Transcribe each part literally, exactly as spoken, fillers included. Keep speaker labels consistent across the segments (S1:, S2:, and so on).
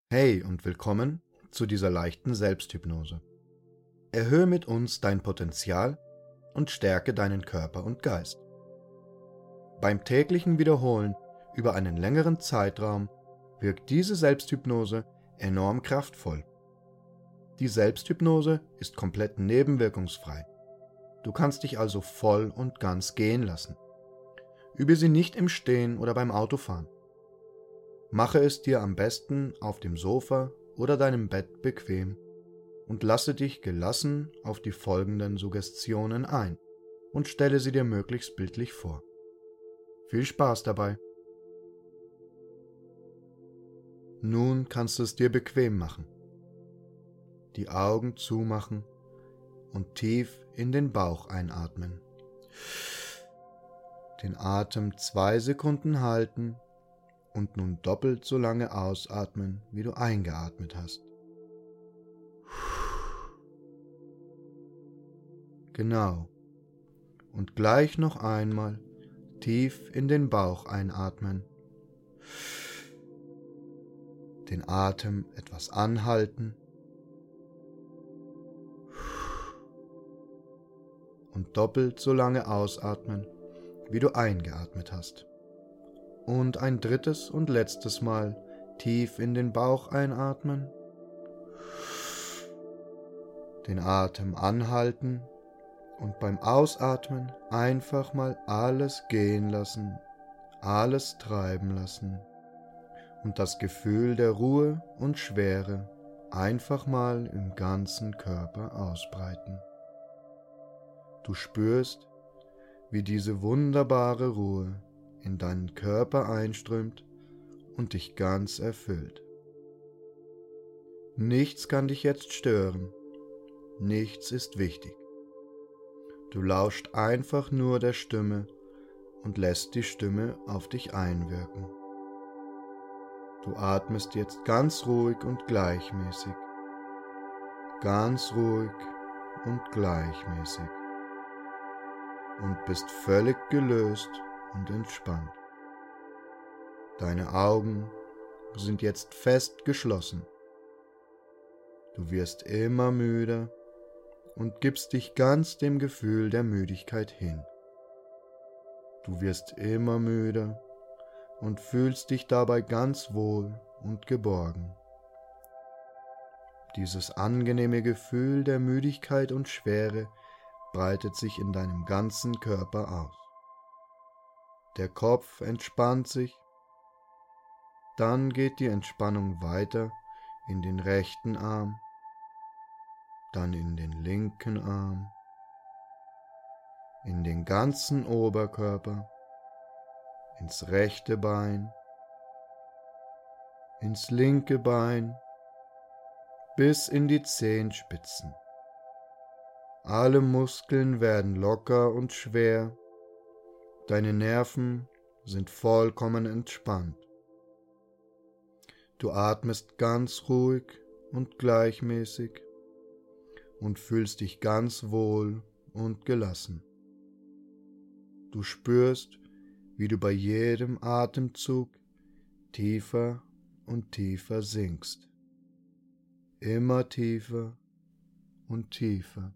S1: Hey und willkommen zu dieser leichten Selbsthypnose. Erhöhe mit uns dein Potenzial und stärke deinen Körper und Geist. Beim täglichen Wiederholen über einen längeren Zeitraum wirkt diese Selbsthypnose enorm kraftvoll. Die Selbsthypnose ist komplett nebenwirkungsfrei. Du kannst dich also voll und ganz gehen lassen. Übe sie nicht im Stehen oder beim Autofahren. Mache es dir am besten auf dem Sofa oder deinem Bett bequem und lasse dich gelassen auf die folgenden Suggestionen ein und stelle sie dir möglichst bildlich vor. Viel Spaß dabei! Nun kannst du es dir bequem machen. Die Augen zumachen und tief in den Bauch einatmen. Den Atem zwei Sekunden halten und nun doppelt so lange ausatmen, wie du eingeatmet hast. Genau. Und gleich noch einmal tief in den Bauch einatmen. Den Atem etwas anhalten. Und doppelt so lange ausatmen, wie du eingeatmet hast. Und ein drittes und letztes Mal tief in den Bauch einatmen, den Atem anhalten und beim Ausatmen einfach mal alles gehen lassen, alles treiben lassen und das Gefühl der Ruhe und Schwere einfach mal im ganzen Körper ausbreiten. Du spürst, wie diese wunderbare Ruhe in deinen Körper einströmt und dich ganz erfüllt. Nichts kann dich jetzt stören, nichts ist wichtig. Du lauscht einfach nur der Stimme und lässt die Stimme auf dich einwirken. Du atmest jetzt ganz ruhig und gleichmäßig, ganz ruhig und gleichmäßig und bist völlig gelöst und entspannt. Deine Augen sind jetzt fest geschlossen. Du wirst immer müder und gibst dich ganz dem Gefühl der Müdigkeit hin. Du wirst immer müder und fühlst dich dabei ganz wohl und geborgen. Dieses angenehme Gefühl der Müdigkeit und Schwere breitet sich in deinem ganzen Körper aus. Der Kopf entspannt sich, dann geht die Entspannung weiter in den rechten Arm, dann in den linken Arm, in den ganzen Oberkörper, ins rechte Bein, ins linke Bein, bis in die Zehenspitzen. Alle Muskeln werden locker und schwer. Deine Nerven sind vollkommen entspannt. Du atmest ganz ruhig und gleichmäßig und fühlst dich ganz wohl und gelassen. Du spürst, wie du bei jedem Atemzug tiefer und tiefer sinkst. Immer tiefer und tiefer.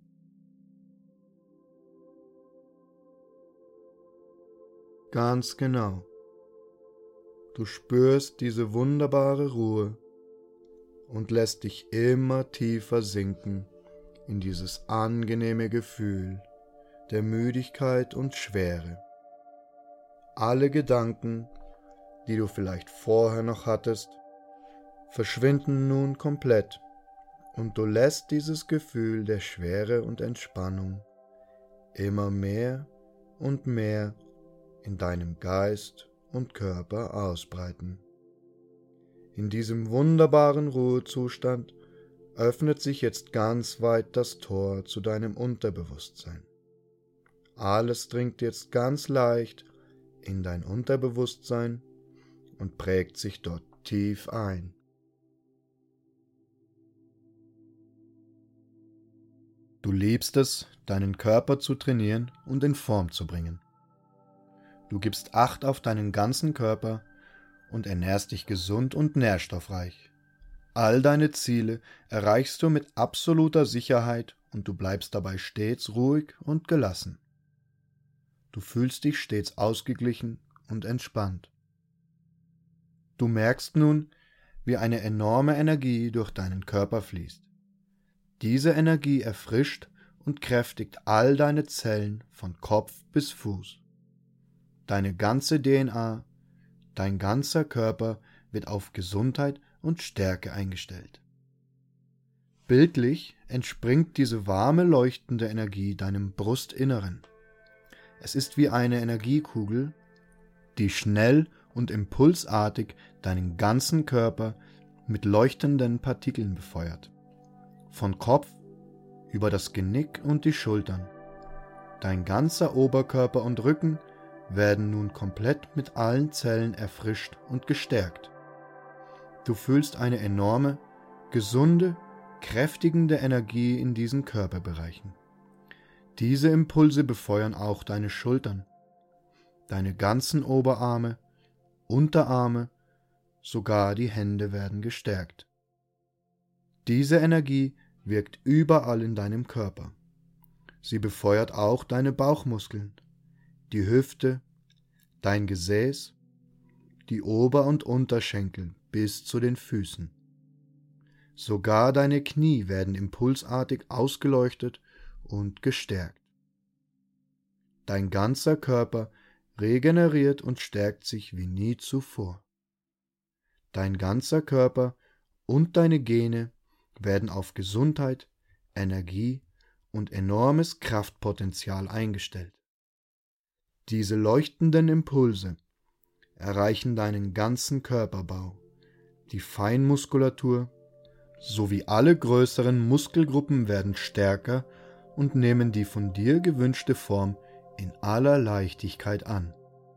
S1: Ganz genau. Du spürst diese wunderbare Ruhe und lässt dich immer tiefer sinken in dieses angenehme Gefühl der Müdigkeit und Schwere. Alle Gedanken, die du vielleicht vorher noch hattest, verschwinden nun komplett und du lässt dieses Gefühl der Schwere und Entspannung immer mehr und mehr in deinem Geist und Körper ausbreiten. In diesem wunderbaren Ruhezustand öffnet sich jetzt ganz weit das Tor zu deinem Unterbewusstsein. Alles dringt jetzt ganz leicht in dein Unterbewusstsein und prägt sich dort tief ein. Du liebst es, deinen Körper zu trainieren und in Form zu bringen. Du gibst Acht auf deinen ganzen Körper und ernährst dich gesund und nährstoffreich. All deine Ziele erreichst du mit absoluter Sicherheit und du bleibst dabei stets ruhig und gelassen. Du fühlst dich stets ausgeglichen und entspannt. Du merkst nun, wie eine enorme Energie durch deinen Körper fließt. Diese Energie erfrischt und kräftigt all deine Zellen von Kopf bis Fuß. Deine ganze D N A, dein ganzer Körper wird auf Gesundheit und Stärke eingestellt. Bildlich entspringt diese warme, leuchtende Energie deinem Brustinneren. Es ist wie eine Energiekugel, die schnell und impulsartig deinen ganzen Körper mit leuchtenden Partikeln befeuert. Von Kopf über das Genick und die Schultern. Dein ganzer Oberkörper und Rücken werden nun komplett mit allen Zellen erfrischt und gestärkt. Du fühlst eine enorme, gesunde, kräftigende Energie in diesen Körperbereichen. Diese Impulse befeuern auch deine Schultern, deine ganzen Oberarme, Unterarme, sogar die Hände werden gestärkt. Diese Energie wirkt überall in deinem Körper. Sie befeuert auch deine Bauchmuskeln, die Hüfte, dein Gesäß, die Ober- und Unterschenkel bis zu den Füßen. Sogar deine Knie werden impulsartig ausgeleuchtet und gestärkt. Dein ganzer Körper regeneriert und stärkt sich wie nie zuvor. Dein ganzer Körper und deine Gene werden auf Gesundheit, Energie und enormes Kraftpotenzial eingestellt. Diese leuchtenden Impulse erreichen deinen ganzen Körperbau, die Feinmuskulatur sowie alle größeren Muskelgruppen werden stärker und nehmen die von dir gewünschte Form in aller Leichtigkeit an.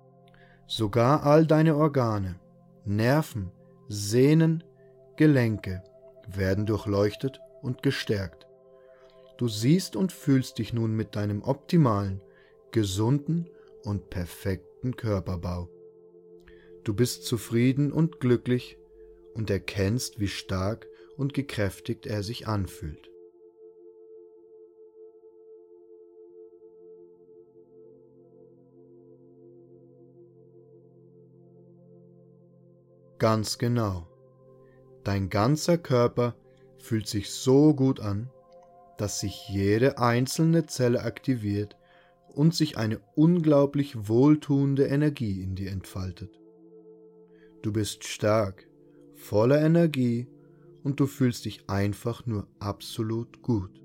S1: Sogar all deine Organe, Nerven, Sehnen, Gelenke werden durchleuchtet und gestärkt. Du siehst und fühlst dich nun mit deinem optimalen, gesunden und perfekten Körperbau. Du bist zufrieden und glücklich und erkennst, wie stark und gekräftigt er sich anfühlt. Ganz genau. Dein ganzer Körper fühlt sich so gut an, dass sich jede einzelne Zelle aktiviert und sich eine unglaublich wohltuende Energie in dir entfaltet. Du bist stark, voller Energie und du fühlst dich einfach nur absolut gut.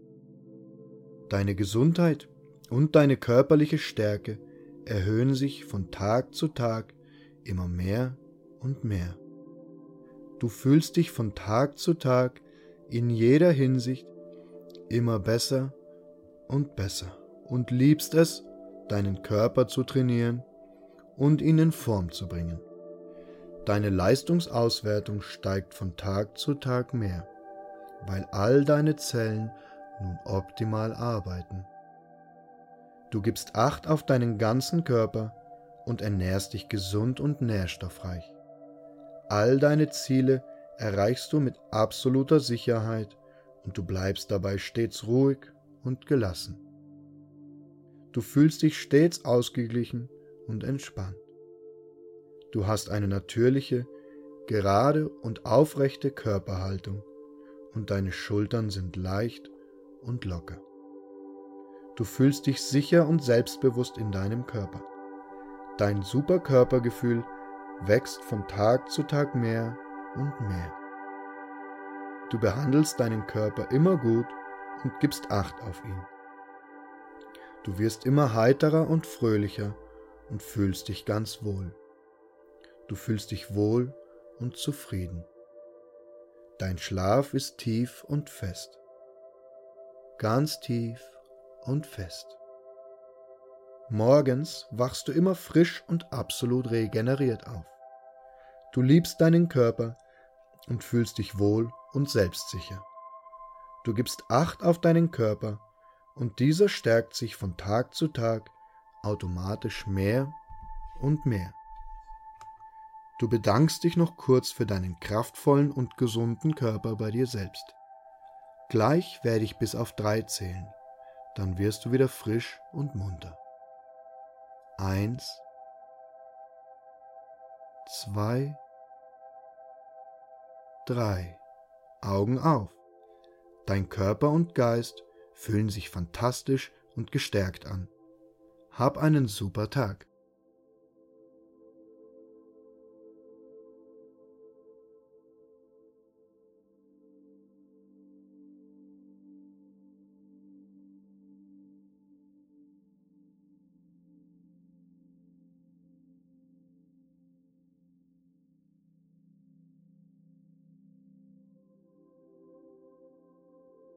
S1: Deine Gesundheit und deine körperliche Stärke erhöhen sich von Tag zu Tag immer mehr und mehr. Du fühlst dich von Tag zu Tag in jeder Hinsicht immer besser und besser und liebst es, deinen Körper zu trainieren und ihn in Form zu bringen. Deine Leistungsauswertung steigt von Tag zu Tag mehr, weil all deine Zellen nun optimal arbeiten. Du gibst Acht auf deinen ganzen Körper und ernährst dich gesund und nährstoffreich. All deine Ziele erreichst du mit absoluter Sicherheit und du bleibst dabei stets ruhig und gelassen. Du fühlst dich stets ausgeglichen und entspannt. Du hast eine natürliche, gerade und aufrechte Körperhaltung und deine Schultern sind leicht und locker. Du fühlst dich sicher und selbstbewusst in deinem Körper. Dein Superkörpergefühl wächst von Tag zu Tag mehr und mehr. Du behandelst deinen Körper immer gut und gibst Acht auf ihn. Du wirst immer heiterer und fröhlicher und fühlst dich ganz wohl. Du fühlst dich wohl und zufrieden. Dein Schlaf ist tief und fest. Ganz tief und fest. Morgens wachst du immer frisch und absolut regeneriert auf. Du liebst deinen Körper und fühlst dich wohl und selbstsicher. Du gibst Acht auf deinen Körper und dieser stärkt sich von Tag zu Tag automatisch mehr und mehr. Du bedankst dich noch kurz für deinen kraftvollen und gesunden Körper bei dir selbst. Gleich werde ich bis auf drei zählen, dann wirst du wieder frisch und munter. Eins, zwei, drei. Augen auf. Dein Körper und Geist fühlen sich fantastisch und gestärkt an. Hab einen super Tag.